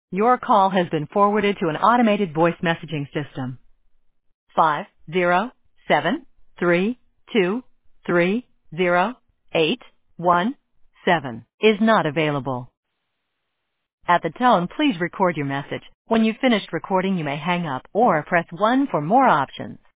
Your call has been forwarded to an automated voice messaging system. 50732308117 is not available. At the tone, please record your message. When you've finished recording, you may hang up or press 1 for more options.